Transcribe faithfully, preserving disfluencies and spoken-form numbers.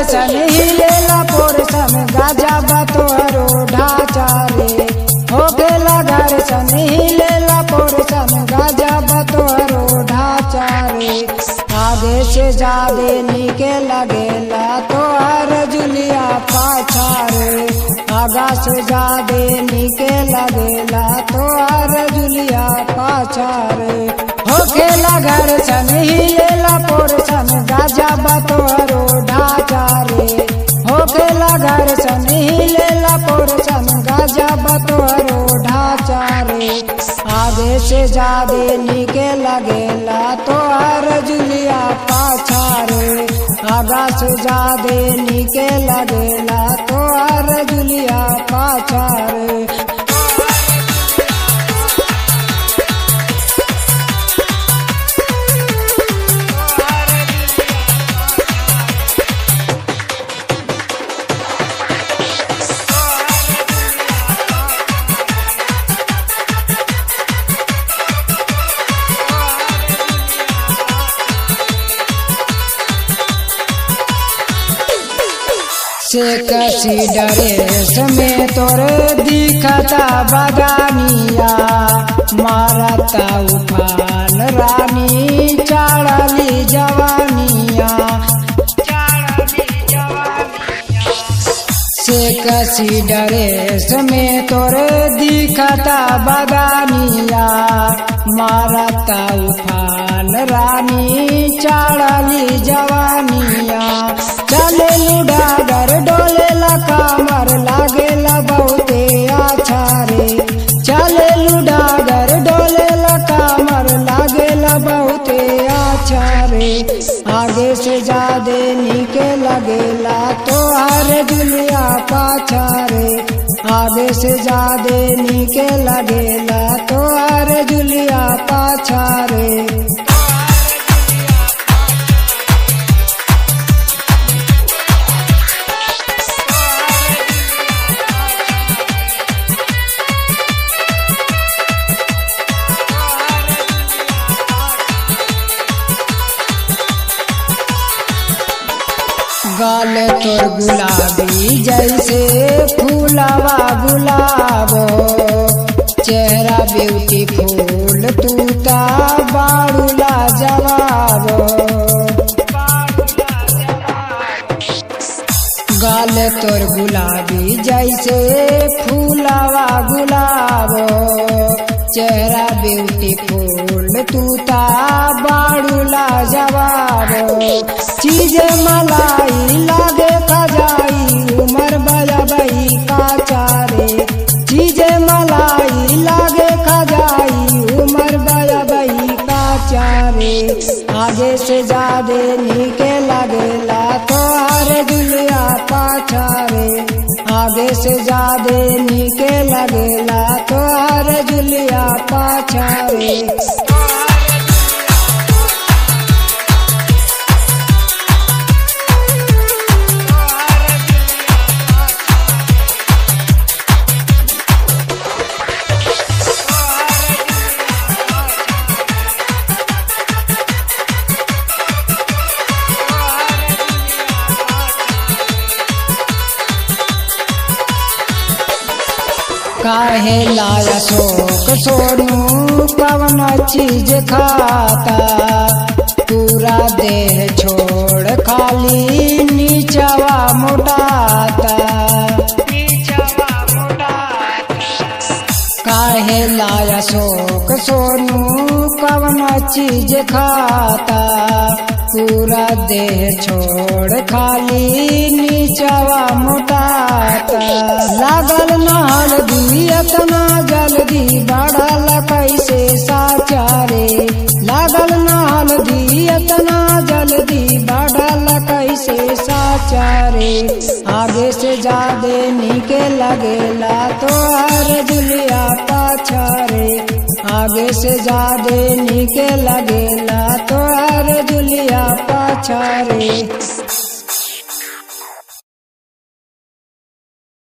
सन हिलेला पोरसन गाजा बतोरो ढाचा रे होखेला घर सन हिलेला पोरसन गाजा बतोरो ढाचा रे आगे से जादे निके लगेला तोहर जुलिया पाछा रे आगा से जादे निके लगेला तोहर जुलिया पाछा रे होखेला घर सन हिलेला पोरसन गाजा बतोरो ढाचा रे होखेला घर सन हिलेला पोरसन गाजा बतोरो ढाचा रे आगे से जादे निके लगेला तोहर जुलिया पाछा रे आगा से जादे निके लगेला तोहर जुलिया पाछा रे से कसी ड्रेस में तोरे दिखता बदानिया मारता उफान रानी चढ़ली जवानिया से कसी ड्रेस में तोरे दिखता बदानिया मारता उफान रानी चढ़ली जवानिया चले लुडागर डोलेला कामर लागेला बहुते अच्छा रे चले लुडागर डोलेला कामर लागेला बहुते अच्छा रे आगे से जादे निके लगेला तोहर जुलिया पाछा रे आगे से जादे निके लगेला तोहर जुलिया पाछा रे गाल तोर गुलाबी जैसे फूलवा गुलाबो चेहरा ब्यूटीफुल तूता बाड़ूला जवाबो गाल तोर गुलाबी जैसे फूलवा गुलाबो चेहरा ब्यूटीफुल तूता बाड़ूला जवाबो चीज मलाई लागे खजाई उमर बजा बही काचा रे चीज मलाई लागे खजाई उमर बजा बही काचा रे आगे से जादे निके लगेला तोहर जुलिया पाछा रे आगे से जादे निके लगेला तोहर जुलिया पाछा रे काहे लाया शोक सोनू कवन चीज खाता पूरा देह छोड़ खाली नीचवा मोटाता काहे लाया शोक सोनू कवन चीज खाता पूरा देह छोड़ खाली नीचवा मोटाता लागल न हल्दी इतना जल्दी बढ़ल कैसे साचा रे लागल न हल्दी इतना जल्दी बढ़ल कैसे साचा रे आगे से जादे निके लगेला तोहर जुलिया पाछा रे आगे से जादे निके लगेला तोहर जुलिया पाछा रे।